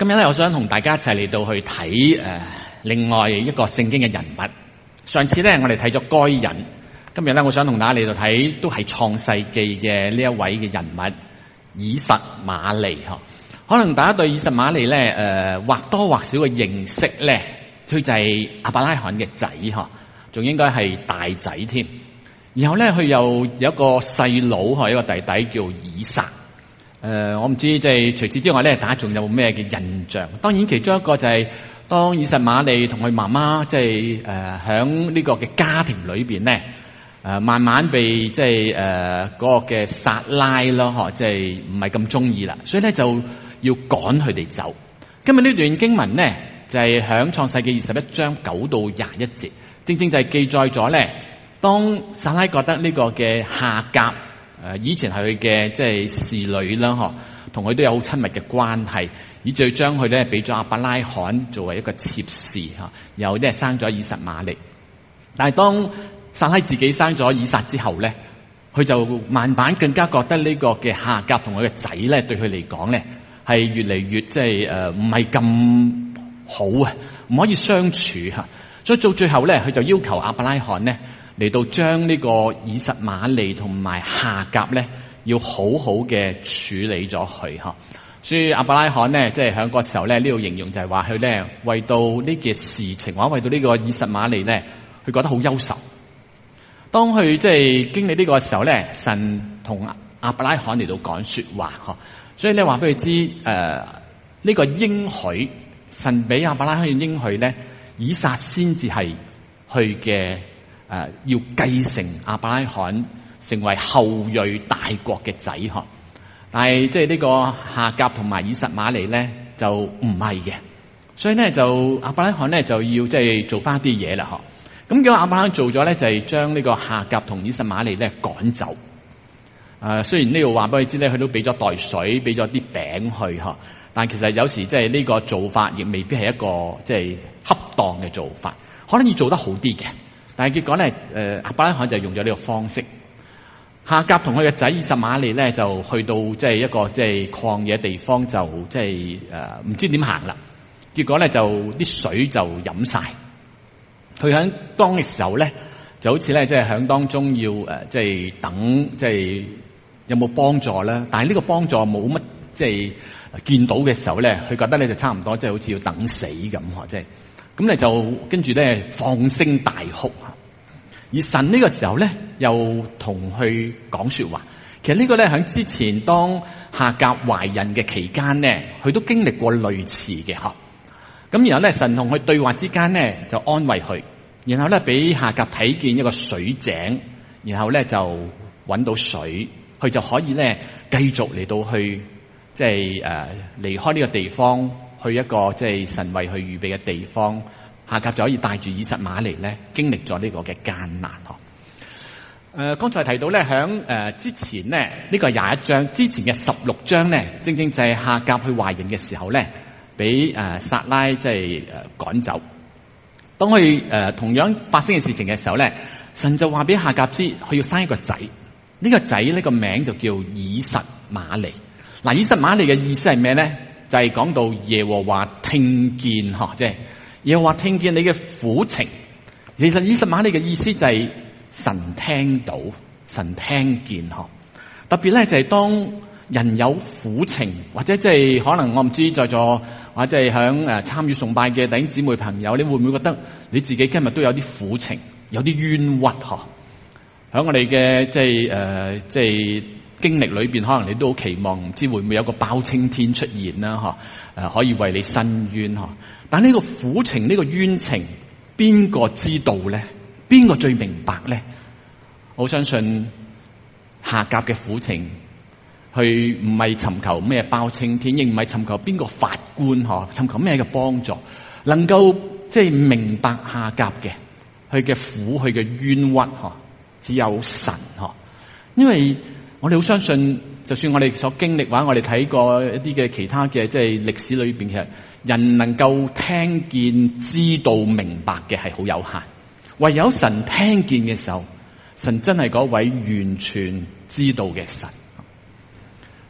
今日咧，我想同大家一齊嚟到去睇另外一個聖經嘅人物。上次咧，我哋睇咗該隱，今日咧，我想同大家嚟到睇都係創世記嘅呢一位嘅人物以實瑪利嗬。可能大家對以實瑪利咧或多或少嘅認識咧，佢就係亞伯拉罕嘅仔嗬，仲應該係大仔添。然後咧，佢又有一個細佬嗬，一個弟弟叫以撒。我唔知即係除此之外咧，大家仲有冇咩嘅印象？當然其中一個就係當以實瑪利同佢媽媽即係響呢個嘅家庭裏邊咧，慢慢被即係嗰個嘅撒拉咯，嗬，即係唔係咁中意啦，所以咧就要趕佢哋走。今日呢段經文咧就係響創世記21章9到21節，正正就係記載咗咧，當撒拉覺得呢個嘅夏甲。以前係佢嘅即係侍女啦，嗬，同佢都有好親密嘅關係，以至將佢咧俾咗亞伯拉罕作為一個妾侍，又咧生咗以實瑪利。但係當撒拉自己生咗以撒之後咧，佢就慢慢更加覺得呢個嘅夏甲同佢嘅仔咧，對佢嚟講咧係越嚟越即係唔係咁好啊，唔可以相處吓。所以到最後咧，佢就要求亞伯拉罕咧，嚟到將呢個以實瑪利同埋夏甲咧，要好好嘅處理咗佢嗬。所以亞伯拉罕咧，即係喺嗰時候咧，呢度形容就係話佢咧，為到呢件事情，或者為到呢個以實瑪利咧，佢覺得好憂愁。當佢即係經歷呢個時候咧，神同亞伯拉罕嚟到講說話嗬。所以咧話俾佢知，呢個應許，神俾亞伯拉罕應許咧，以撒先至係佢嘅。要繼承亞伯拉罕成為後裔大國嘅仔嗬，但係即係呢個夏甲同埋以實瑪利咧就唔係嘅，所以咧就亞伯拉罕咧就要即係做翻啲嘢啦嗬。咁叫亞伯拉罕做咗咧就係將呢個夏甲同以實瑪利咧趕走。雖然呢度話俾佢知咧，佢都俾咗袋水，俾咗啲餅去嗬，但係其實有時即係呢個做法亦未必係一個即係恰當嘅做法，可能要做得好啲嘅。但係結果咧，亞伯拉罕就用咗呢個方式。夏甲同佢嘅仔以實瑪利咧，就去到即係一個即係曠野地方，就即係唔知點行啦。結果咧就啲水就飲晒。佢喺當嘅時候咧，就好似咧即係喺當中要即係等即係有冇幫助啦。但係呢個幫助冇乜即係見到嘅時候咧，佢覺得咧就差唔多即係好似要等死咁嗬，即係。咁咧就跟住咧放聲大哭，而神呢個時候咧又同佢講說話。其實呢個咧喺之前當夏甲懷孕嘅期間咧，佢都經歷過類似嘅嗬。咁然後咧神同佢對話之間咧就安慰佢，然後咧俾夏甲睇見一個水井，然後咧就搵到水，佢就可以咧繼續嚟到去即係離開呢個地方。去一個即係神為佢預備嘅地方，夏甲就可以帶住以實瑪利咧，經歷咗呢個嘅艱難嗬。剛才提到咧，響之前咧，呢個係21章，之前嘅16章咧，正正就係夏甲去懷孕嘅時候咧，俾撒拉即係趕走。當佢同樣發生嘅事情嘅時候咧，神就話俾夏甲知，佢要生一個仔。呢個仔呢個名就叫以實瑪利。嗱，以實瑪利嘅意思係咩咧？就係講到耶和華聽見嗬，即係耶和華聽見你嘅苦情。其實以實瑪利嘅意思就係神聽到，神聽見嗬。特別咧就係當人有苦情，或者即係可能我唔知在座或者係響參與崇拜嘅弟兄姊妹朋友，你會唔會覺得你自己今日都有啲苦情，有啲冤屈嗬？喺我哋嘅即係經歷裏邊，可能你都好期望，唔知會唔會有個包青天出現啦？可以為你伸冤嗬。但呢個苦情，呢個冤情，邊個知道咧？邊個最明白咧？我相信夏甲嘅苦情，佢唔係尋求咩包青天，亦唔係尋求邊個法官嗬，尋求咩嘅幫助，能夠即係明白夏甲嘅佢嘅苦，佢嘅冤屈嗬，只有神嗬，因為。我哋好相信，就算我哋所經歷或者我哋睇過一啲嘅其他嘅即係歷史裏邊，其實人能夠聽見、知道、明白嘅係好有限。唯有神聽見嘅時候，神真係嗰位完全知道嘅神。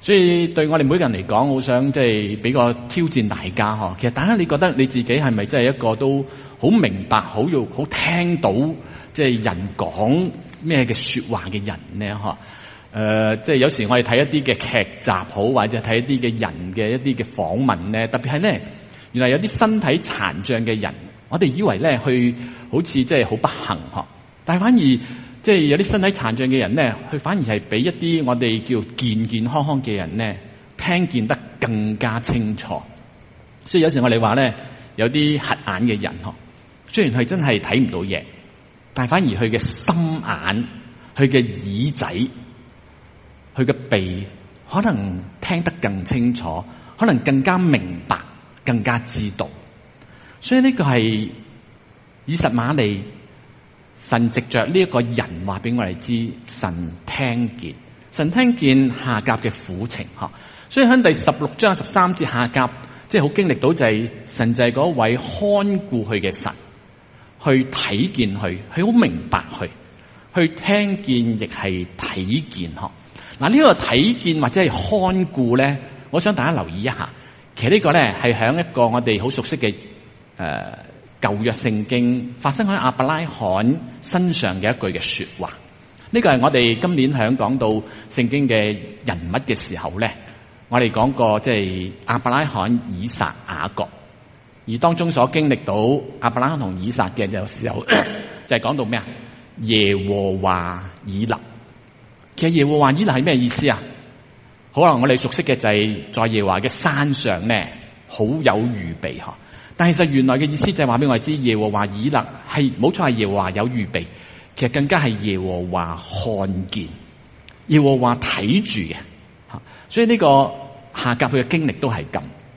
所以對我哋每個人嚟講，好想即係俾個挑戰大家嗬。其實大家你覺得你自己係咪真係一個都好明白、好聽到即係人講咩嘅說話嘅人呢？嗬，即係有時我哋睇一啲嘅劇集好，或者睇一啲嘅人嘅一啲嘅訪問咧，特別係咧，原來有啲身體殘障嘅人，我哋以為咧去好似即係好不幸嗬，但係反而即係有啲身體殘障嘅人咧，佢反而係比一啲我哋叫健健康康嘅人咧，聽見得更加清楚。所以有時我哋話咧，有啲瞎眼嘅人嗬，雖然佢真係睇唔到嘢，但係反而佢嘅心眼、佢嘅耳仔、佢嘅鼻，可能聽得更清楚，可能更加明白、更加知道。所以呢個係以實瑪利。神藉着呢一個人話俾我哋知，神聽見，神聽見夏甲嘅苦情嗬。所以喺第16章13節，夏甲即係好經歷到就係神就係嗰位看顧佢嘅神，去睇見佢，佢好明白佢，去聽見亦係睇見嗬。嗱，呢個睇見或者係看顧咧，我想大家留意一下。其實呢個咧係喺一個我哋好熟悉嘅舊約聖經發生喺亞伯拉罕身上嘅一句嘅說話，呢個係我哋今年響講到聖經嘅人物嘅時候咧，我哋講過即係亞伯拉罕、以撒、雅各，而當中所經歷到亞伯拉罕同以撒嘅有時候就係講到咩啊？耶和華以勒。其實耶和華以勒係咩意思啊？可能我哋熟悉嘅就係在耶和華嘅山上咧，好有預備嗬。但係其實原來嘅意思就係話俾我哋知，耶和華以勒係冇錯，係耶和華有預備，其實更加係耶和華看見，耶和華睇住嘅。所以呢個夏甲佢嘅經歷都係咁。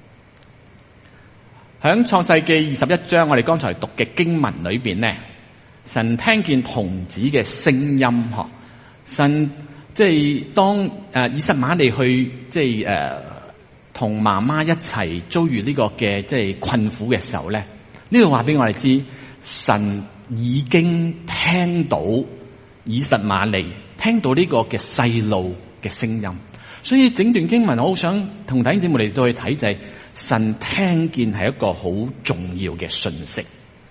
響創世記21章，我哋剛才讀嘅經文裏邊咧，神聽見童子嘅聲音嗬，神即係當以實瑪利去即係同媽媽一齊遭遇呢個嘅即係困苦嘅時候咧，呢度話俾我哋知，神已經聽到以實瑪利聽到呢個嘅細路嘅聲音，所以整段經文我好想同弟兄姊妹嚟到去睇就係神聽見係一個好重要嘅訊息。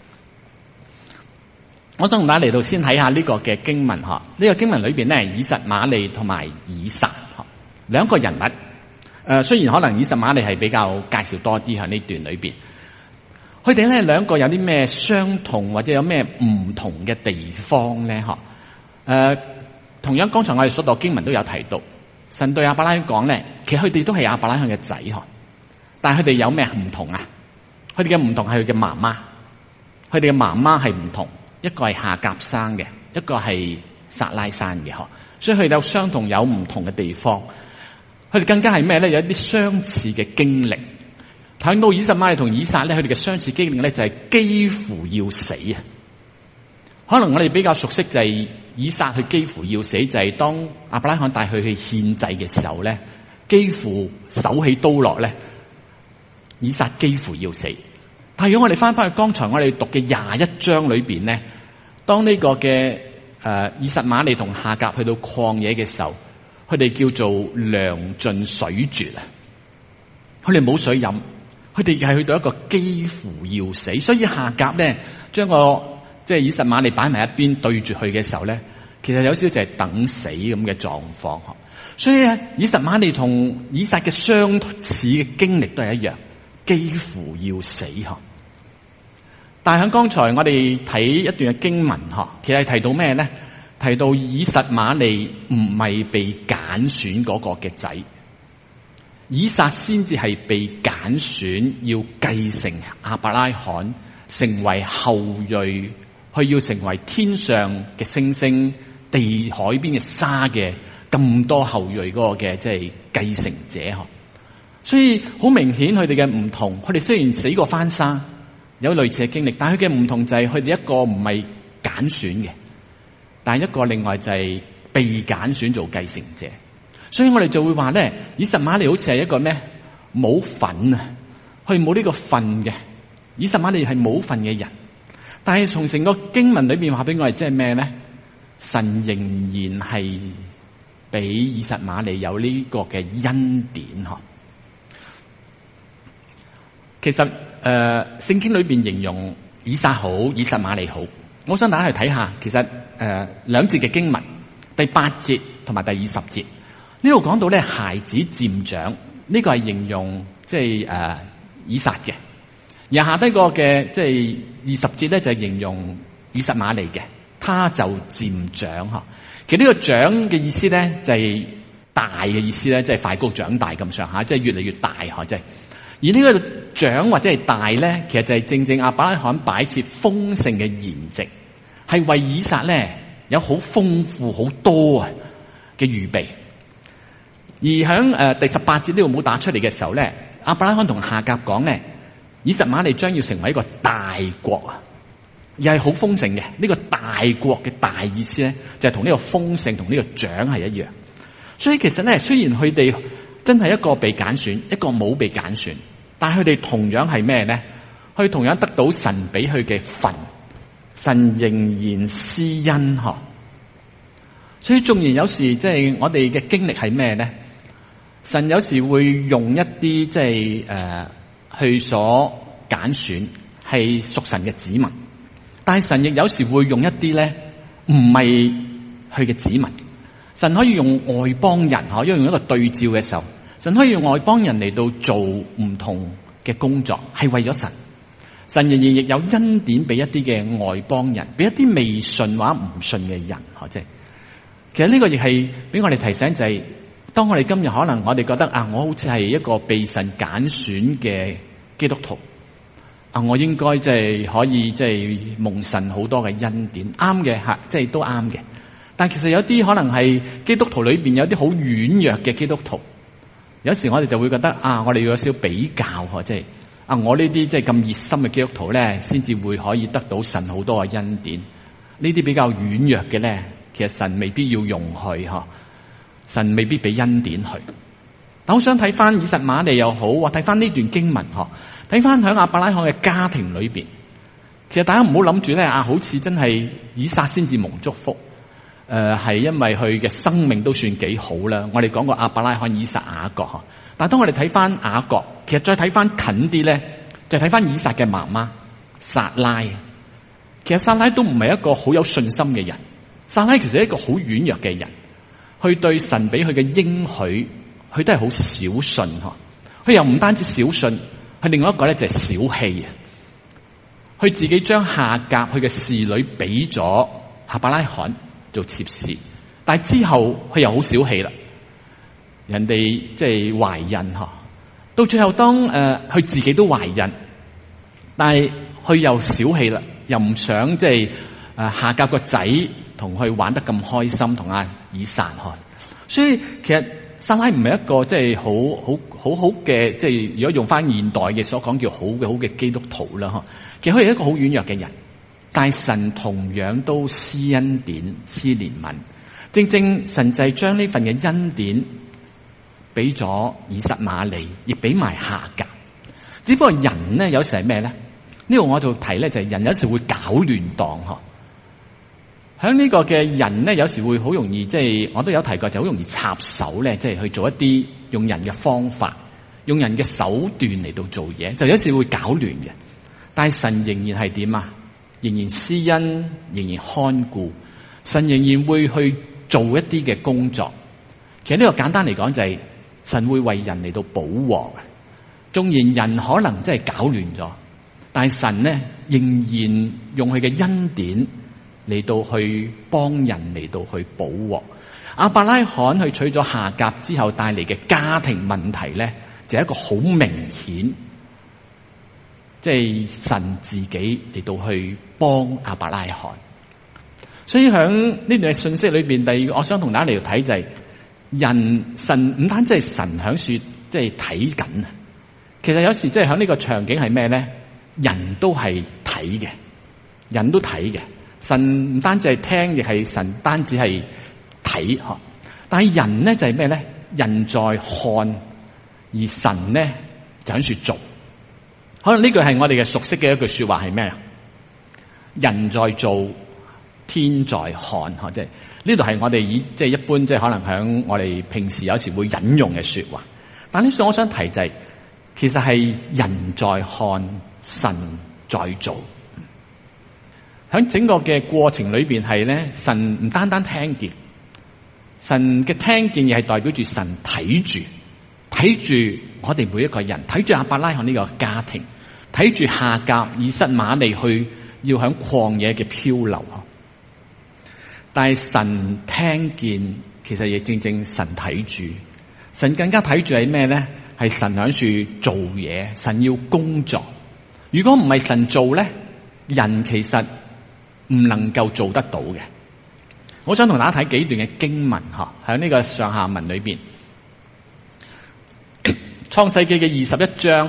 我想同大家嚟到先睇下呢個嘅經文嗬，呢個經文裏邊咧，以實瑪利同埋以撒兩個人物。雖然可能以實瑪利係比較介紹多啲喺呢段裏邊，佢哋咧兩個有啲咩相同或者有咩唔同嘅地方咧？同樣剛才我哋所讀經文都有提到，神對亞伯拉罕講咧，其實佢哋都係亞伯拉罕嘅仔嗬，但係佢哋有咩唔同啊？佢哋嘅唔同係佢嘅媽媽，佢哋嘅媽媽係唔同，一個係夏甲生嘅，一個係撒拉生嘅嗬，所以佢哋有相同有唔同嘅地方。佢哋更加係咩咧？有一啲相似嘅經歷。睇到以實瑪利同以撒咧，佢哋嘅相似經歷咧就係幾乎要死啊！可能我哋比較熟悉就係以撒佢幾乎要死，就係當亞伯拉罕帶佢去獻祭嘅時候咧，幾乎手起刀落咧，以撒幾乎要死。但係如果我哋翻去剛才我哋讀嘅21章裏邊咧，當呢個嘅以實瑪利同夏甲去到曠野嘅時候，佢哋叫做糧盡水絕啊！佢哋冇水飲，佢哋係去到一個幾乎要死，所以夏甲咧將個即係以實瑪利擺埋一邊對住佢嘅時候咧，其實有少少就係等死咁嘅狀況。所以咧，以實瑪利同以撒嘅相似嘅經歷都係一樣，幾乎要死嗬。但係喺剛才我哋睇一段嘅經文嗬，其實係提到咩咧？提到以實瑪利唔係被揀選嗰個嘅仔，以撒先至係被揀選要繼承亞伯拉罕，成為後裔，佢要成為天上嘅星星、地海邊嘅沙嘅咁多後裔嗰個嘅即係繼承者嗬。所以好明顯佢哋嘅唔同，佢哋雖然死過翻生，有類似嘅經歷，但係佢嘅唔同就係佢哋一個唔係揀選嘅。但係一個另外就係被揀選做繼承者，所以我哋就會話咧，以實瑪利好似係一個咩冇份啊，佢冇呢個份嘅，以實瑪利係冇份嘅人。但係從成個經文裏邊話俾我哋即係咩咧？神仍然係俾以實瑪利有呢個嘅恩典嗬。其實聖經裏邊形容以撒好，以實瑪利好。我想大家去睇下，其實兩節嘅經文，第8節同埋第20節呢度講到咧，孩子漸長，呢個係形容即係以撒嘅。而下低個嘅即係20節咧，就係形容以實瑪利嘅，他就漸長嗬。其實呢個長嘅意思咧，就係大嘅意思咧，即係快高長大咁上下，即係越嚟越大嗬，即係。而呢個長或者係大咧，其實就係正正亞伯拉罕擺設豐盛嘅筵席，係為以撒咧有好豐富好多啊嘅預備。而響第18節呢度冇打出嚟嘅時候咧，亞伯拉罕同夏甲講咧，以實瑪利將要成為一個大國啊，又係好豐盛嘅。呢個大國嘅大意思咧，就係同呢個豐盛同呢個長係一樣。所以其實咧，雖然佢哋真係一個被揀選，一個冇被揀選，但係佢哋同樣係咩咧？佢同樣得到神俾佢嘅份，神仍然施恩嗬。所以縱然有時即係我哋嘅經歷係咩咧？神有時會用一啲即係去所揀選係屬神嘅子民，但係神亦有時會用一啲咧唔係佢嘅子民。神可以用外邦人嗬，因為用一個對照嘅時候，神可以用外邦人嚟到做唔同嘅工作，係為咗神。神仍然亦有恩典俾一啲嘅外邦人，俾一啲未信或者唔信嘅人嗬，即係。其實呢個亦係俾我哋提醒，就係當我哋今日可能我哋覺得啊，我好似係一個被神揀選嘅基督徒啊，我應該即係可以即係蒙神好多嘅恩典，啱嘅吓，即係都啱嘅。但其實有啲可能係基督徒裏邊有啲好軟弱嘅基督徒，有時我哋就會覺得啊，我哋要有少少比較嗬，即係啊，我呢啲即係咁熱心嘅基督徒咧，先至會可以得到神好多嘅恩典。呢啲比較軟弱嘅咧，其實神未必要容許嗬，神未必俾恩典佢。但我想睇翻以實瑪利又好，或睇翻呢段經文嗬，睇翻響亞伯拉罕嘅家庭裏邊，其實大家唔好諗住咧啊，好似真係以撒先至蒙祝福。係因為佢嘅生命都算幾好啦。我哋講過亞伯拉罕、以撒、雅各嗬，但係當我哋睇翻雅各，其實再睇翻近啲咧，就睇翻以撒嘅媽媽撒拉。其實撒拉都唔係一個好有信心嘅人，撒拉其實係一個好軟弱嘅人，佢對神俾佢嘅應許，佢都係好小信嗬。佢又唔單止小信，佢另外一個咧就係小氣啊。佢自己將夏甲佢嘅侍女俾咗亞伯拉罕做妾侍，但係之後佢又好小氣啦，人哋即係懷孕嗬，到最後當佢自己都懷孕，但係佢又小氣啦，又唔想即係夏甲個仔同佢玩得咁開心，同阿以撒嗬，所以其實撒拉唔係一個即係好嘅，即係如果用翻現代嘅所講叫好嘅基督徒啦嗬，其實佢係一個好軟弱嘅人。但係神同樣都施恩典、施憐憫，正正神就係將呢份嘅恩典俾咗以實瑪利，亦俾埋夏甲。只不過人咧有時係咩咧？呢度我就提咧就係人有時會搞亂檔嗬。響呢個嘅人咧有時會好容易即係我都有提過，就好容易插手咧，即係去做一啲用人嘅方法、用人嘅手段嚟到做嘢，就有時會搞亂嘅。但係神仍然係點啊？仍然施恩，仍然看顧，神仍然會去做一啲嘅工作。其實呢個簡單嚟講就係神會為人嚟到補鑊。縱然人可能真係搞亂咗，但係神呢仍然用佢嘅恩典嚟到去幫人嚟到去補鑊。亞伯拉罕去娶咗夏甲之後帶嚟嘅家庭問題呢，就係一個好明顯。即係神自己嚟到去幫亞伯拉罕，所以喺呢段信息裏邊，第二個我想同大家嚟到睇就係神唔單止係神響說，即係睇緊啊。其實有時即係喺呢個場景係咩咧？人都係睇嘅，人都睇嘅。神唔單止係聽，亦係神單止係睇嗬。但係人咧就係咩咧？人在看，而神咧就響說做。可能呢句係我哋嘅熟悉嘅一句說話係咩啊？人在做，天在看，即係呢度係我哋即係一般即係可能響我哋平時有時會引用嘅說話。但呢度我想提就係，其實係人在看，神在做。喺整個嘅過程裏邊係咧，神唔單單聽見，神嘅聽見亦係代表住神睇住我哋每一個人，睇住亞伯拉罕呢個家庭，睇住夏甲、以實瑪利去要響曠野嘅漂流。但係神聽見，其實亦正正神睇住，神更加睇住係咩咧？係神響處做嘢，神要工作。如果唔係神做咧，人其實唔能夠做得到嘅。我想同大家睇幾段嘅經文喺呢個上下文裏邊，創世記嘅21章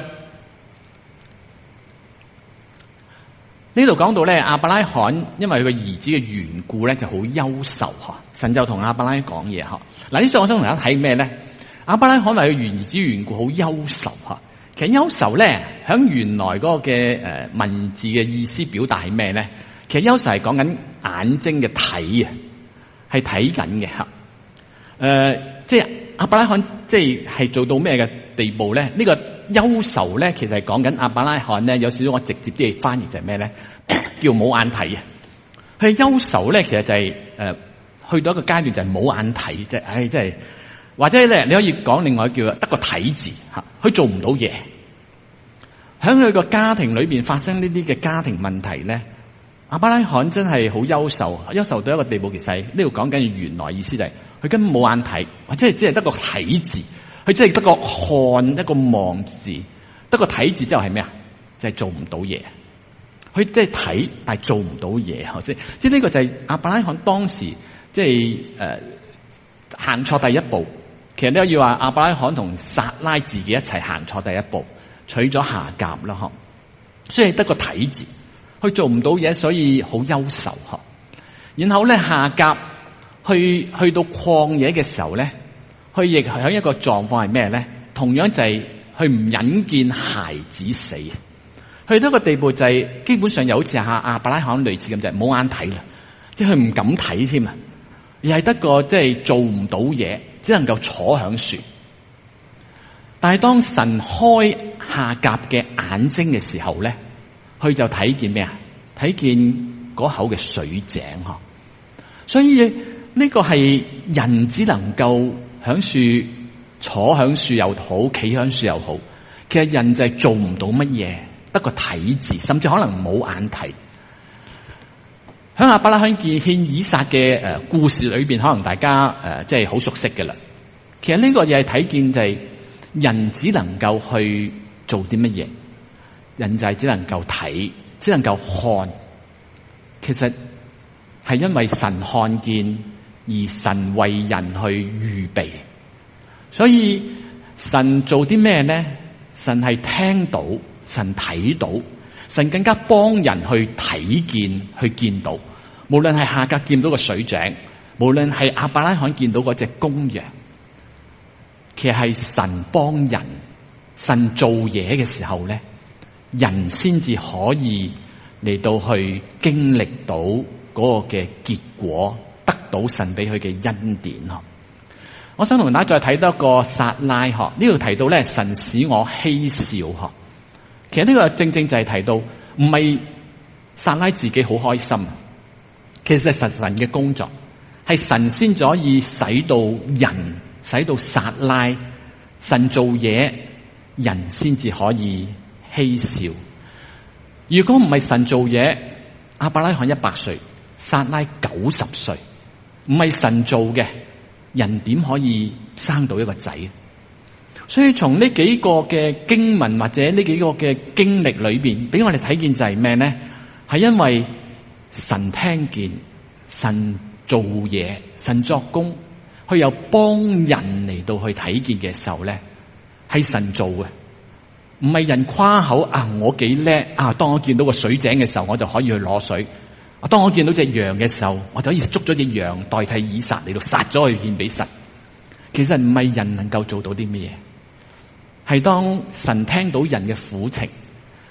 呢度講到咧，亞伯拉罕因為佢個兒子嘅緣故咧就好憂愁，神就同亞伯拉罕講嘢。嗱，呢度我想同大家睇咩咧？亞伯拉罕為佢兒子緣故好憂愁。其實憂愁咧響原來嗰個嘅文字嘅意思表達係咩咧？其實憂愁係講緊眼睛嘅睇啊，係睇緊嘅吓。即係亞伯拉罕即係做到咩嘅地步咧？呢個憂愁咧，其實係講緊亞伯拉罕咧有少少我直接啲嘅翻譯就係咩咧？叫冇眼睇啊！佢憂愁咧，其實就係去到一個階段就係冇眼睇，即係即係或者咧你可以講另外叫得個睇字吓，佢做唔到嘢。喺佢個家庭裏邊發生呢啲嘅家庭問題咧，亞伯拉罕真係好憂愁到一個地步。其實呢度講緊原來意思就係佢根本冇眼睇，或者係只係得個睇字。佢只係得個看一個望字，得個睇字之後係咩啊？就係做唔到嘢。佢即係睇，但係做唔到嘢。即係呢個就係亞伯拉罕當時即係行錯第一步。其實呢要話亞伯拉罕同撒拉自己一齊行錯第一步，娶咗夏甲啦，嗬。所以得個睇字，佢做唔到嘢，所以好憂愁，嗬。然後咧夏甲去到曠野嘅時候咧。佢亦喺一個狀況係咩咧？同樣就係佢唔忍見孩子死，去到一個地步就係基本上又好似亞伯拉罕類似咁，就係冇眼睇啦，即係佢唔敢睇添啊，而係得個即係做唔到嘢，只能夠坐響樹。但係當神開夏甲嘅眼睛嘅時候咧，佢就睇見咩啊？睇見嗰口嘅水井嗬。所以呢個係人只能夠響樹坐響樹又好，企響樹又好，其實人就係做唔到乜嘢，得個睇字，甚至可能冇眼睇。響亞伯拉罕獻以撒嘅故事裏邊，可能大家即係好熟悉嘅啦。其實呢個嘢係睇見就係人只能夠去做啲乜嘢，人就係只能夠睇，只能夠看。其實係因為神看見。而神為人去預備，所以神做啲咩咧？神係聽到，神睇到，神更加幫人去睇見，去見到。無論係夏甲見到個水井，無論係亞伯拉罕見到嗰隻公羊，其實係神幫人，神做嘢嘅時候咧，人先至可以嚟到去經歷到嗰個嘅結果。得到神俾佢嘅恩典。我想同大家再睇多一個撒拉，呢度提到咧，神使我嬉笑。其實呢個正正就係提到唔係撒拉自己好開心，其實係神嘅工作，係神先可以使到人，使到撒拉，神做嘢，人先至可以嬉笑。如果唔係神做嘢，亞伯拉罕100歲，撒拉90歲。唔係神做嘅，人點可以生到一個仔？所以從呢幾個嘅經文或者呢幾個嘅經歷裏邊，俾我哋睇見就係咩咧？係因為神聽見，神做嘢，神作工，佢又幫人嚟到去睇見嘅時候咧，係神做嘅，唔係人誇口啊！我幾叻啊！當我見到個水井嘅時候，我就可以去攞水。當我見到隻羊嘅時候，我就可以捉咗隻羊代替以撒嚟到殺咗佢獻俾神。其實唔係人能夠做到啲乜嘢，係當神聽到人嘅苦情，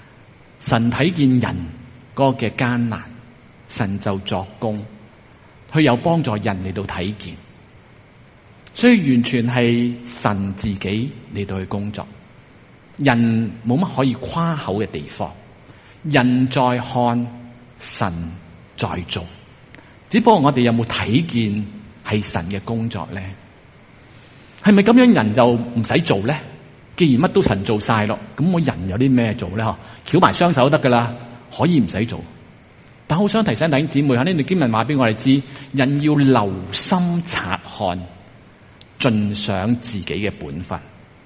神睇見人嗰個嘅艱難，神就作工。 去有幫助人嚟到睇見。所以完全係神自己嚟到去工作，人冇乜可以誇口嘅地方。人在看，神在做，只不過我哋有冇睇見係神嘅工作咧？係咪咁樣人就唔使做咧？既然乜都神做晒咯，咁我人有啲咩做咧？嗬，翹埋雙手得噶啦，可以唔使做。但好想提醒弟兄姊妹，喺呢段經文話俾我哋知，人要留心察看，盡上自己嘅本分。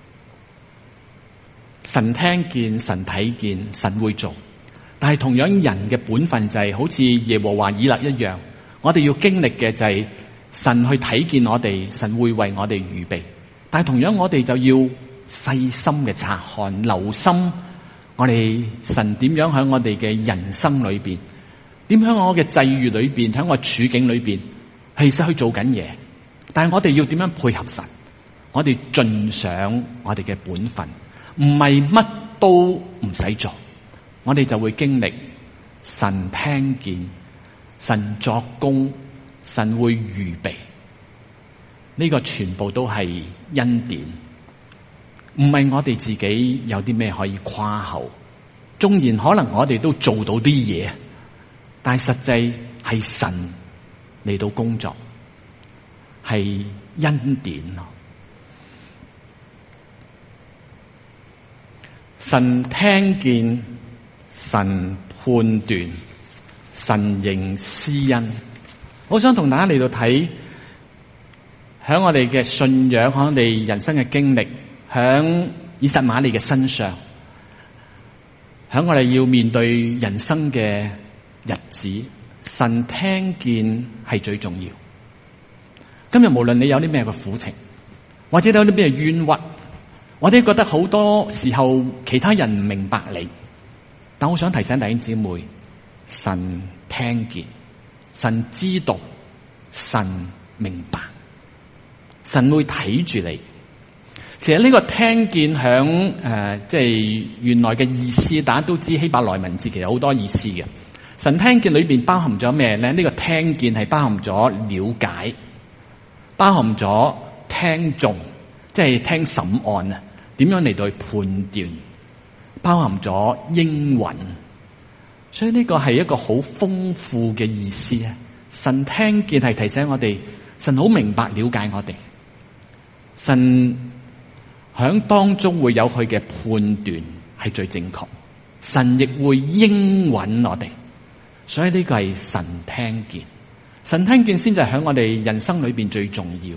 神聽見，神睇見，神會做。但係同樣人嘅本分就係好似耶和華以勒一樣，我哋要經歷嘅就係神去睇見我哋，神會為我哋預備。但係同樣我哋就要細心嘅察看，留心我哋神點樣喺我哋嘅人生裏邊，點喺我嘅際遇裏邊，喺我處境裏邊，其實去做緊嘢。但係我哋要點樣配合神？我哋盡上我哋嘅本分，唔係乜都唔使做。我哋就會經歷神聽見，神作工，神會預備。呢個全部都係恩典，唔係我哋自己有啲咩可以誇口。縱然可能我哋都做到啲嘢，但係實際係神嚟到工作，係恩典咯。神聽見，神判斷，神仍施恩。我想同大家嚟到睇，喺我哋嘅信仰，喺我哋人生嘅經歷，喺以實瑪利嘅身上，喺我哋要面對人生嘅日子，神聽見係最重要。今日無論你有啲咩嘅苦情，或者你有啲咩冤屈，或者覺得好多時候其他人唔明白你，但我想提醒弟兄姊妹，神聽見，神知道，神明白，神會睇住你。其實呢個聽見響即係原來嘅意思，大家都知希伯來文字其實好多意思嘅。神聽見裏邊包含咗咩咧？呢個聽見係包含咗了解，包含咗聽眾，即係聽審案啊，點樣嚟到去判斷，包含咗應允。所以呢個係一個好豐富嘅意思啊！神聽見係提醒我哋，神好明白了解我哋，神響當中會有佢嘅判斷係最正確，神亦會應允我哋。所以呢個係神聽見，神聽見先至係響我哋人生裏邊最重要。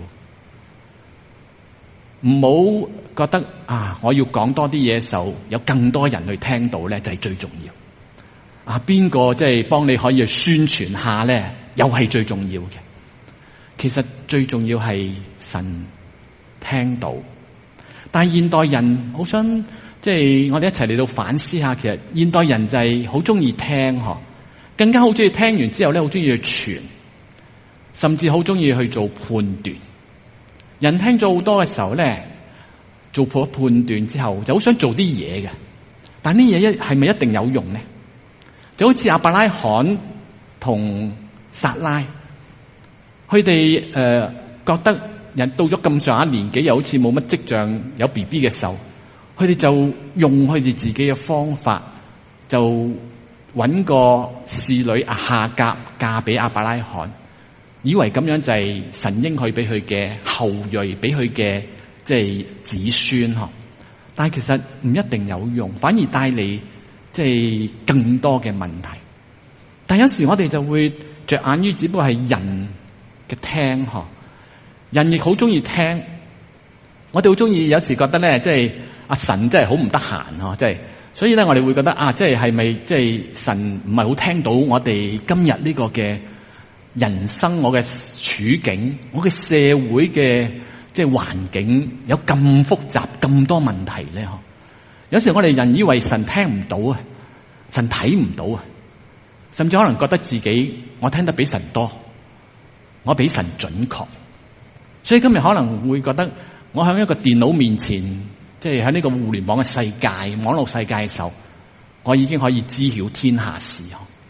唔好覺得我要講多啲嘢嘅時候，有更多人去聽到咧，就係最重要。邊個即係幫你可以去宣傳下咧，又係最重要嘅。其實最重要係神聽到。但係現代人好想即係我哋一齊嚟到反思下，其實現代人就係好中意聽更加好中意聽完之後咧，好中意去傳，甚至好中意去做判斷。人聽咗好多嘅時候咧，做破判斷之後，就好想做啲嘢嘅。但呢嘢係咪一定有用咧？就好似亞伯拉罕同撒拉，佢哋覺得人到咗咁上下年紀，又好似冇乜跡象有 BB 嘅時候，佢哋就用佢哋自己嘅方法，就揾個侍女夏甲嫁俾亞伯拉罕，以為咁樣就係神應許俾佢嘅後裔，俾佢嘅即係子孫。但係其實唔一定有用，反而帶嚟即係更多嘅問題。但有時我哋就會着眼於只不過係人嘅聽，人亦好中意聽。我哋好中意，有時覺得咧，即係阿神真係好唔得閒，即係所以咧，我哋會覺得即係咪即係神唔係好聽到我哋今日呢個嘅人生，我嘅處境，我嘅社會嘅即係環境有咁複雜，咁多問題咧？有時我哋人以為神聽唔到啊，神睇唔到啊，甚至可能覺得自己我聽得比神多，我比神準確。所以今日可能會覺得我喺一個電腦面前，即係喺呢個互聯網嘅世界、網絡世界嘅時候，我已經可以知曉天下事。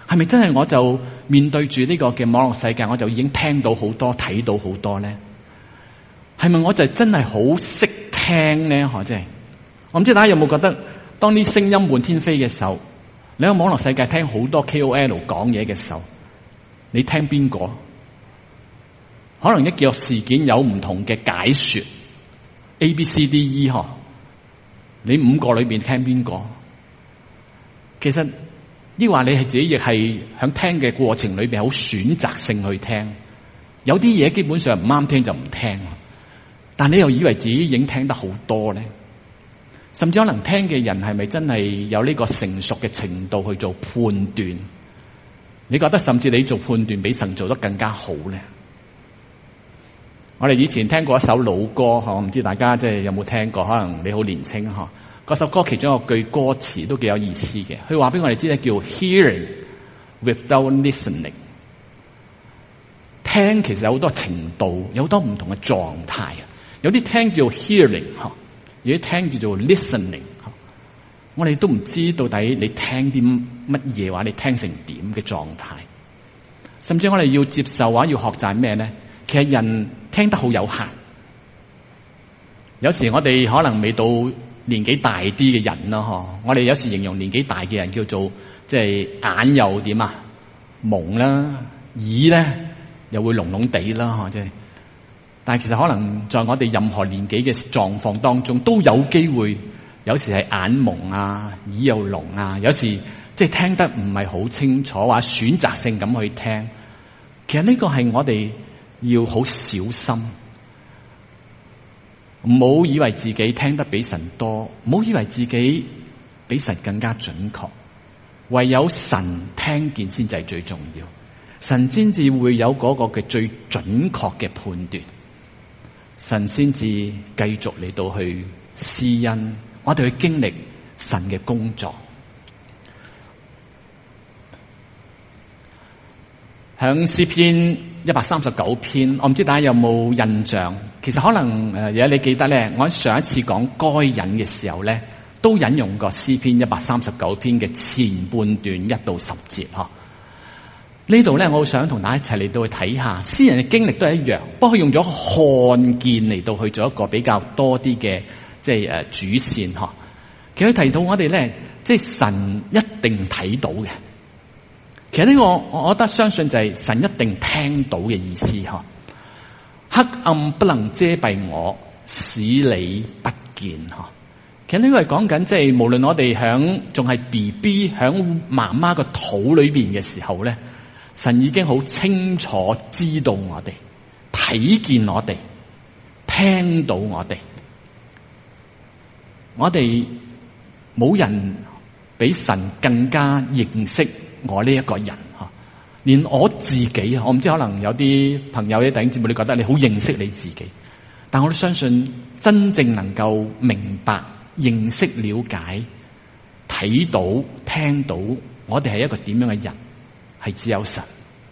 係咪真係我就面對住呢個嘅網絡世界，我就已經聽到好多、睇到好多咧？係咪我就真係好識聽咧？真係，我唔知大家有冇覺得，當啲聲音滿天飛嘅時候，你喺網絡世界聽好多 KOL 講嘢嘅時候，你聽邊個？可能一件事件有唔同嘅解說 ，A、B、C、D、E 你5個裏邊聽邊個？其實呢話你係自己亦係響聽嘅過程裏邊好選擇性去聽，有啲嘢基本上唔啱聽就唔聽，但你又以為自己已經聽得好多咧？甚至可能聽嘅人係咪真係有呢個成熟嘅程度去做判斷？你覺得甚至你做判斷比神做得更加好咧？我哋以前聽過一首老歌，我唔知大家即係有冇聽過，可能你好年輕嗬。嗰首歌其中一句歌詞都幾有意思嘅，佢話俾我哋知咧，叫 hearing without listening。聽其實有好多程度，有好多唔同嘅狀態。有啲聽叫 hearing， 有啲聽叫做 listening。我哋都唔知到底你聽啲乜嘢話，你聽成點嘅狀態。甚至我哋要接受話要學習咩咧？其實人聽得好有限，有時我哋可能未到年紀大啲嘅人咯，我哋有時形容年紀大嘅人叫做即係眼又點啊蒙啦，耳咧又會聾聾地啦，即係。但係其實可能在我哋任何年紀嘅狀況當中，都有機會，有時係眼蒙啊，耳又聾啊，有時即係聽得唔係好清楚，或者選擇性咁去聽。其實呢個係我哋要好小心，唔好以為自己聽得比神多，唔好以為自己比神更加準確。唯有神聽見先至係最重要，神先至會有嗰個嘅最準確嘅判斷，神先至繼續嚟到去施恩，我哋去經歷神嘅工作。響詩篇139篇，我唔知大家有冇印象？其實可能如果你記得咧，我喺上一次講該隱嘅時候咧，都引用過詩篇139篇嘅前半段1到10節嗬。呢度咧，我好想同大家一齊嚟到去睇下，詩人嘅經歷都係一樣，不過佢用咗看見嚟到去做一個比較多啲嘅即係主線嗬。其實佢提到我哋咧，即係神一定睇到嘅。其實呢個我覺得相信就係神一定聽到嘅意思嗬。黑暗不能遮蔽我，使你不見嗬。其實呢個係講緊即係無論我哋響仲係 BB 響媽媽個肚裏邊嘅時候咧，神已經好清楚知道我哋，睇見我哋，聽到我哋。我哋冇人比神更加認識我呢一個人吓，連我自己啊，我唔知可能有啲朋友啲弟兄姊妹，你覺得你好認識你自己，但我都相信真正能夠明白、認識、了解、睇到、聽到我哋係一個點樣嘅人，係只有神。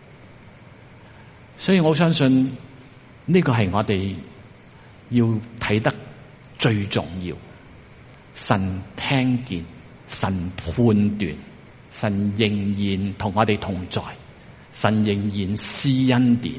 所以我相信呢個係我哋要睇得最重要。神聽見，神判斷，神仍然同我哋同在，神仍然施恩典。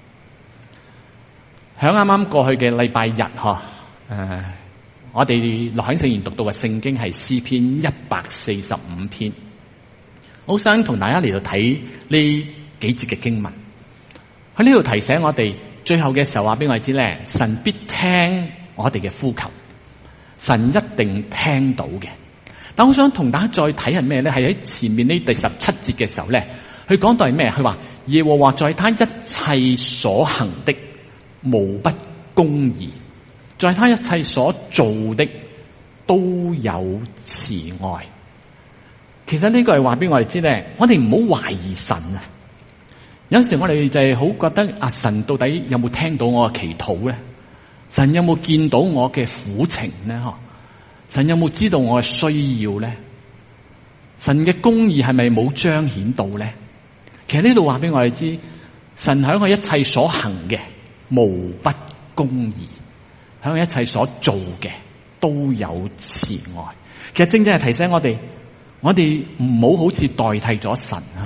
響啱啱過去嘅禮拜日我哋樂享聖言讀到嘅聖經係詩篇145篇。我想同大家嚟到睇呢幾節嘅經文，喺呢度提醒我哋，最後嘅時候話俾我哋知咧，神必聽我哋嘅呼求，神一定聽到嘅。但我想同大家再睇係咩咧？係喺前面呢第17節嘅時候咧，佢講到係咩？佢話耶和華在他一切所行的無不公義，在他一切所做的都有慈愛。其實呢個係話俾我哋知咧，我哋唔好懷疑神啊！有時我哋就係好覺得神到底有冇聽到我嘅祈禱咧？神有冇見到我嘅苦情咧？神有冇知道我嘅需要咧？神嘅公義係咪冇彰顯到咧？其實呢度話俾我哋知，神喺佢一切所行嘅無不公義，喺佢一切所做嘅都有慈愛。其實正正係提醒我哋唔好好似代替咗神啊！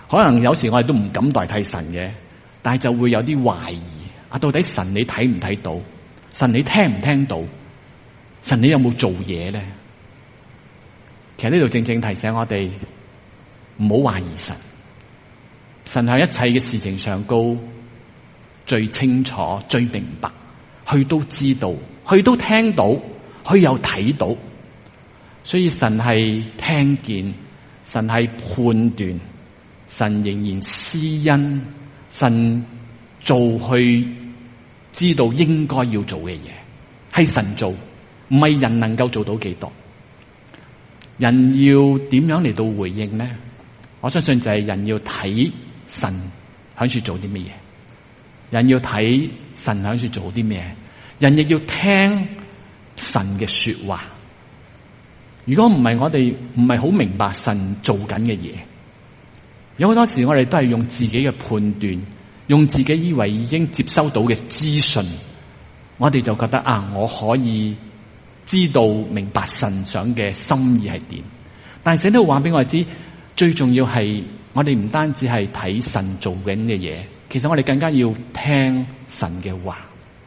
可能有時我哋都唔敢代替神嘅，但係就會有啲懷疑到底神你睇唔睇到？神你聽唔聽到？神你有冇做嘢咧？其實呢度正正提醒我哋唔好懷疑神。神喺一切嘅事情上高最清楚、最明白，佢都知道，佢都聽到，佢又睇到，所以神係聽見，神係判斷，神仍然施恩，神做去知道應該要做嘅嘢，係神做，唔係人能夠做到幾多。人要點樣嚟到回應呢？我相信就係人要睇神響處做啲乜嘢，人要睇神響處做啲咩，人亦要聽神嘅說話。如果唔係，我哋唔係好明白神做緊嘅嘢。有好多時我哋都係用自己嘅判斷，用自己以為已經接收到嘅資訊，我哋就覺得我可以知道明白神想嘅心意係點。但係聖經都話俾我哋知，最重要係我哋唔單止係睇神做緊嘅嘢，其實我哋更加要聽神嘅話。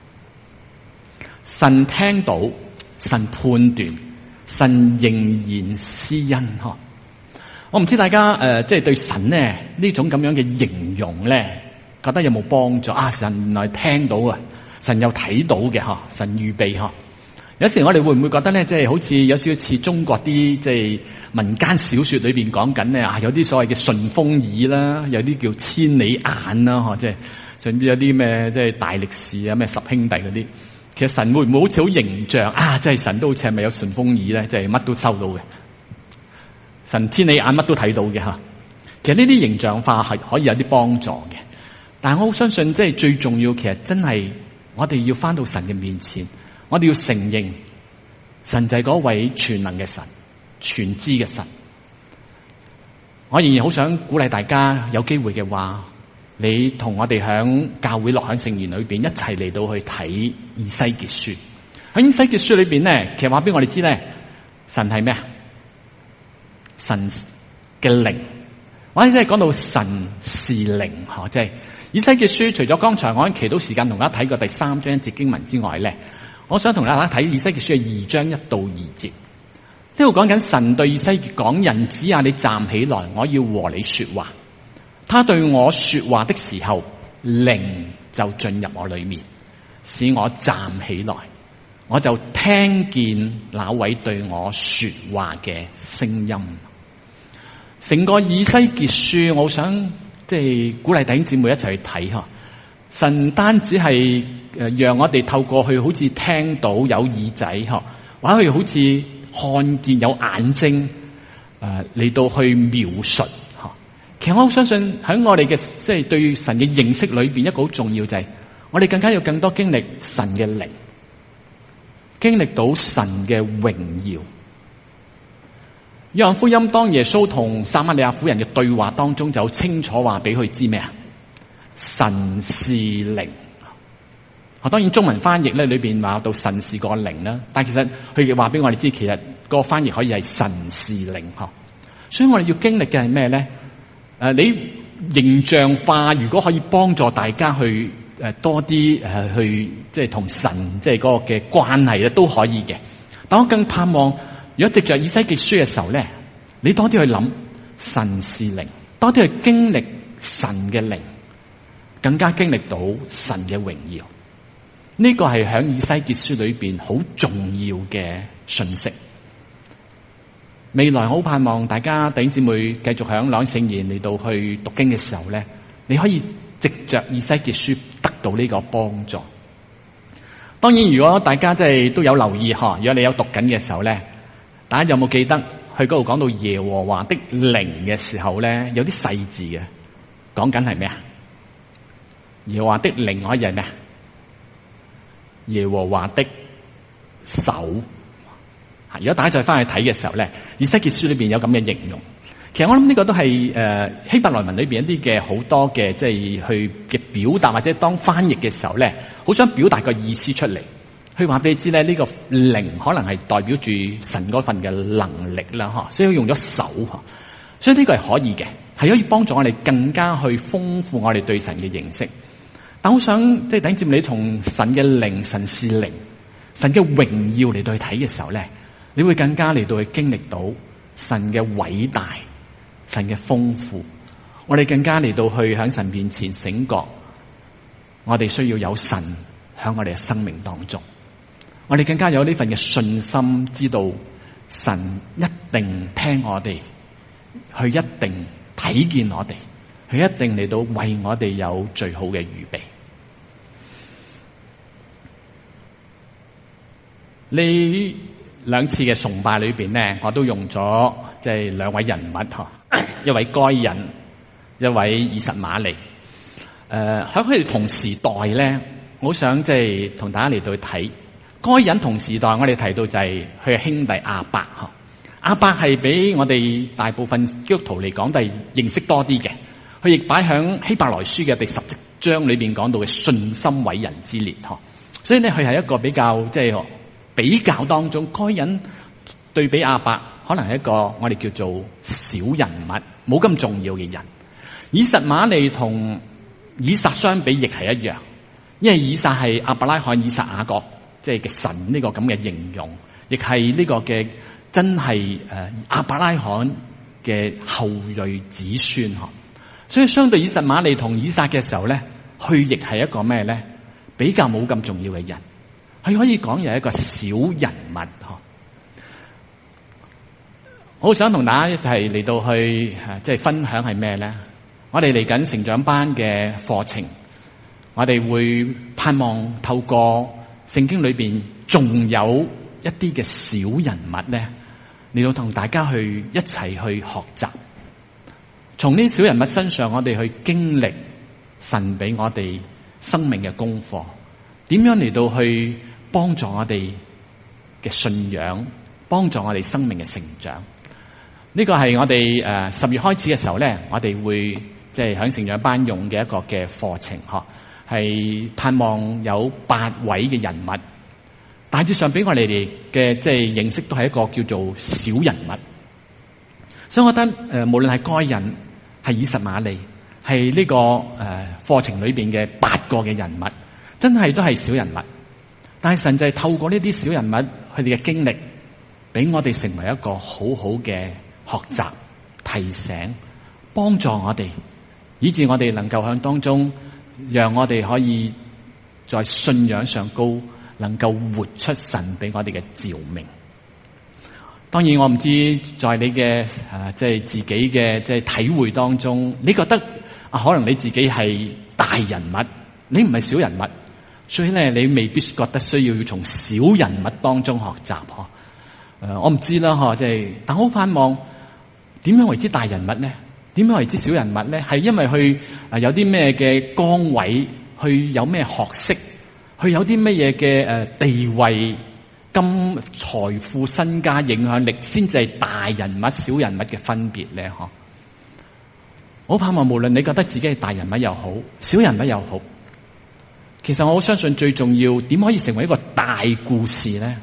神聽到，神判斷，神仍然施恩。我唔知大家即係對神咧呢種咁樣嘅形容咧，覺得有冇幫助？神原來聽到啊，神又睇到嘅，神預備。有時我哋會唔會覺得咧，即係好似有少少似中國啲即係民間小說裏邊講緊咧有啲所謂嘅順風耳啦，有啲叫千里眼啦，即係甚至有啲咩即係大力士啊，咩十兄弟嗰啲。其實神會唔會好似好形象即係神都好似係咪有順風耳咧？即係乜都收到嘅，神千里眼乜都睇到嘅吓。其實呢啲形象化係可以有啲幫助嘅，但係我好相信即係最重要，其實真係我哋要翻到神嘅面前。我哋要承認神就係嗰位全能嘅神，全知嘅神。我仍然好想鼓勵大家，有機會嘅話，你同我哋響教會樂享聖言裏邊一齊嚟到去睇以西結書。喺以西結書裏邊咧，其實話俾我哋知咧，神係咩啊？神嘅靈，我哋即係講到神是靈，即係以西結書。除咗剛才我喺祈禱時間同大家睇過第3章一節經文之外咧，我想同大家睇以西結書嘅2章1到2節。呢度講緊神對以西結講：人子啊，你站起來，我要和你說話。他對我說話的時候，靈就進入我裏面，使我站起來，我就聽見那位對我說話嘅聲音。成個以西結書，我想即係鼓勵弟兄姊妹一齊去睇吓。神單止係讓我哋透過去好似聽到有耳仔或者好似看見有眼睛嚟到去描述。其實我好相信喺我哋嘅即係對神嘅認識裏邊，一個好重要就係我哋更加要更多經歷神嘅靈，經歷到神嘅榮耀。約翰福音當耶穌同撒瑪利亞婦人嘅對話當中，就清楚話俾佢知咩啊？神是靈。當然中文翻譯咧裏邊話到神是個靈啦，但其實佢亦話俾我哋知，其實個翻譯可以係神是靈。所以我哋要經歷嘅係咩咧？你形象化，如果可以幫助大家去多啲去即係同神即係嗰個嘅關係咧，都可以嘅。但我更盼望，如果藉着以西結書嘅時候咧，你多啲去諗神是靈，多啲去經歷神嘅靈，更加經歷到神嘅榮耀。呢個係響以西結書裏邊好重要嘅信息。未來好盼望大家弟兄姊妹繼續響朗聖言嚟到去讀經嘅時候咧，你可以藉着以西結書得到呢個幫助。當然，如果大家即係都有留意，如果你有讀緊嘅時候咧，大家有冇記得去嗰度講到耶和華的靈嘅時候咧，有啲細字嘅，講緊係咩啊？耶和華的靈可以係咩啊？耶和華的手。如果大家再翻去睇嘅時候咧，以西結書裏邊有咁嘅形容。其實我諗呢個都係希伯來文裏邊一啲嘅好多嘅即係去嘅表達，或者當翻譯嘅時候咧，好想表達個意思出嚟。佢話俾你知咧，呢個靈可能係代表住神嗰份嘅能力啦，所以用咗手。 所以呢個係可以嘅，係可以幫助我哋更加去豐富我哋對神嘅認識。但我想即係等住你從神嘅靈、神是靈、神嘅榮耀嚟到去睇嘅時候咧，你會更加嚟到去經歷到神嘅偉大、神嘅豐富。我哋更加嚟到去喺神面前醒覺，我哋需要有神喺我哋嘅生命當中。我哋更加有呢份嘅信心，知道神一定聽我哋，佢一定睇見我哋，佢一定嚟到為我哋有最好嘅預備。呢兩次嘅崇拜裏邊咧，我都用咗即係兩位人物嗬，一位該隱，一位以實瑪利。喺佢哋同時代咧，我好想即係同大家嚟到去睇該隱同時代。我哋提到就係佢嘅兄弟亞伯嗬，亞伯係比我哋大部分基督徒嚟講都係認識多啲嘅。佢亦擺響希伯來書嘅第10章裏邊講到嘅信心偉人之列嗬，所以咧佢係一個比較即係比較當中，該隱對比亞伯可能係一個我哋叫做小人物，冇咁重要嘅人。以實瑪利同以撒相比亦係一樣，因為以撒係亞伯拉罕、以撒、雅各即係嘅神呢個咁嘅形容，亦係呢個嘅真係亞伯拉罕嘅後裔子孫嗬。所以相對以實瑪利同以撒嘅時候咧，佢亦係一個咩咧？比較冇咁重要嘅人。佢可以講係一個小人物嗬，我好想同大家一齊嚟到去即係分享係咩咧？我哋嚟緊成長班嘅課程，我哋會盼望透過聖經裏邊仲有一啲嘅小人物咧，嚟到同大家去一齊去學習，從呢小人物身上，我哋去經歷神俾我哋生命嘅功課，點樣嚟到去幫助我哋嘅信仰，幫助我哋生命嘅成長。呢個係我哋10月開始嘅時候咧，我哋會即係響成長班用嘅一個嘅課程嗬，係盼望有8位嘅人物，大致上俾我哋嘅即係認識都係一個叫做小人物。所以我覺得無論係該隱、係以實瑪利、係呢個課程裏邊嘅8個嘅人物，真係都係小人物。但係神就係透過呢啲小人物佢哋嘅經歷，俾我哋成為一個好好嘅學習、提醒、幫助我哋，以致我哋能夠喺當中，讓我哋可以在信仰上高，能夠活出神俾我哋嘅召命。當然我唔知在你嘅即係自己嘅即係體會當中，你覺得可能你自己係大人物，你唔係小人物。所以咧，你未必覺得需要從小人物當中學習嗬。我唔知啦嗬，即係，但我好盼望點樣為之大人物咧？點樣為之小人物咧？係因為佢有啲咩嘅崗位，佢有咩學識，佢有啲乜嘢嘅地位、金財富、身家、影響力，先至係大人物、小人物嘅分別咧？嗬。我好盼望無論你覺得自己係大人物又好，小人物又好。其實我好相信最重要點可以成為一個大故事咧？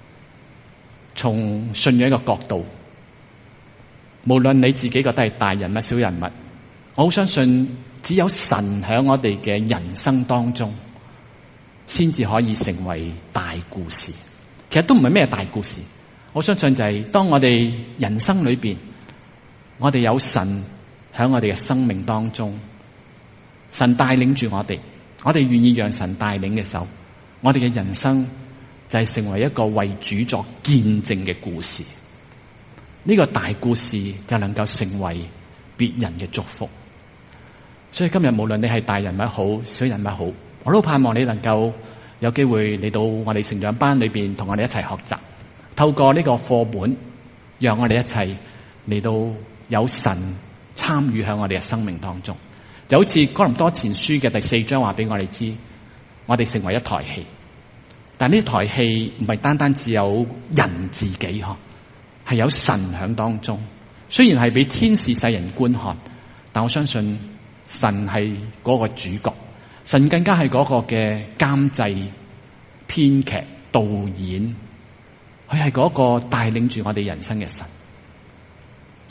從信仰一個角度，無論你自己覺得係大人物、小人物，我好相信只有神喺我哋嘅人生當中，先至可以成為大故事。其實都唔係咩大故事，我相信就係當我哋人生裏邊，我哋有神喺我哋嘅生命當中，神帶領住我哋。我哋願意讓神帶領嘅時候，我哋嘅人生就係成為一個為主作見證嘅故事。呢個大故事就能夠成為別人嘅祝福。所以今日無論你係大人物好，小人物好，我都盼望你能夠有機會嚟到我哋成長班裏邊，同我哋一齊學習，透過呢個課本，讓我哋一齊嚟到有神參與喺我哋嘅生命當中。就好似哥林多前書嘅第4章話俾我哋知，我哋成為一台戲，但呢台戲唔係單單只有人自己嗬，係有神響當中。雖然係俾天使世人觀看，但我相信神係嗰個主角，神更加係嗰個嘅監製、編劇、導演，佢係嗰個帶領住我哋人生嘅神。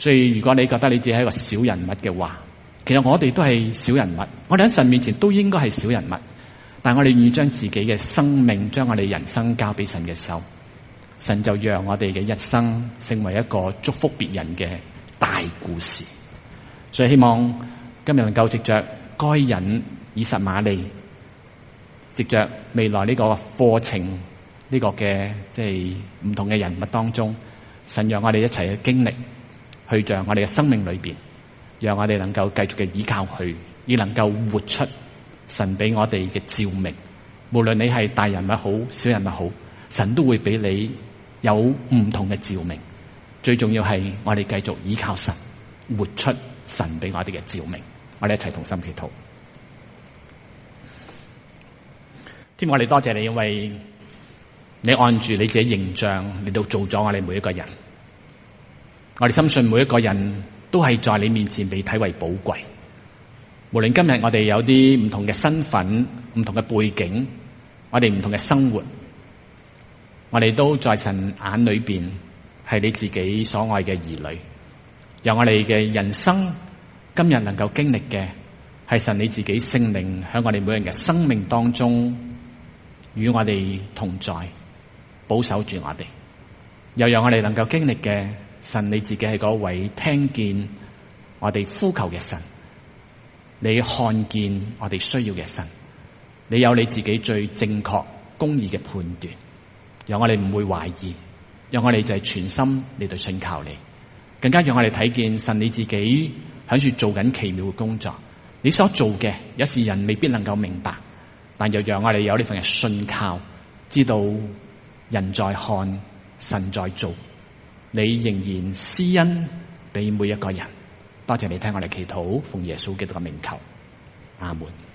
所以如果你覺得你自己係一個小人物嘅話，其實我哋都係小人物，我哋喺神面前都應該係小人物，但我哋願意將自己嘅生命，將我哋人生交俾神嘅手，神就讓我哋嘅一生成為一個祝福別人嘅大故事。所以希望今日能夠藉着該隱、以實瑪利，藉着未來呢個課程呢個嘅即係唔同嘅人物當中，神讓我哋一齊去經歷，去像我哋嘅生命裏邊，讓我哋能夠繼續嘅依靠佢，而能夠活出神俾我哋嘅照明。無論你係大人物好，小人物好，神都會俾你有唔同嘅照明。最重要係我哋繼續依靠神，活出神俾我哋嘅照明。我哋一齊同心祈禱。天父，我哋多謝你，因為你按住你自己形象嚟到做咗我哋每一個人。我哋深信每一個人都係在你面前被睇為寶貴。無論今日我哋有啲唔同嘅身份、唔同嘅背景，我哋唔同嘅生活，我哋都在神眼裏邊係你自己所愛嘅兒女。讓我哋嘅人生今日能夠經歷嘅係神你自己聖靈喺我哋每人嘅生命當中與我哋同在，保守住我哋。又讓我哋能夠經歷嘅神你自己係嗰位聽見我哋呼求嘅神，你看見我哋需要嘅神，你有你自己最正確公義嘅判斷，讓我哋唔會懷疑，讓我哋就係全心嚟到信靠你，更加讓我哋睇見神你自己喺度做緊奇妙嘅工作。你所做嘅有時人未必能夠明白，但又讓我哋有呢份嘅信靠，知道人在看，神在做，你仍然施恩俾每一個人。多謝你聽我哋祈禱，奉耶穌基督嘅名求，阿門。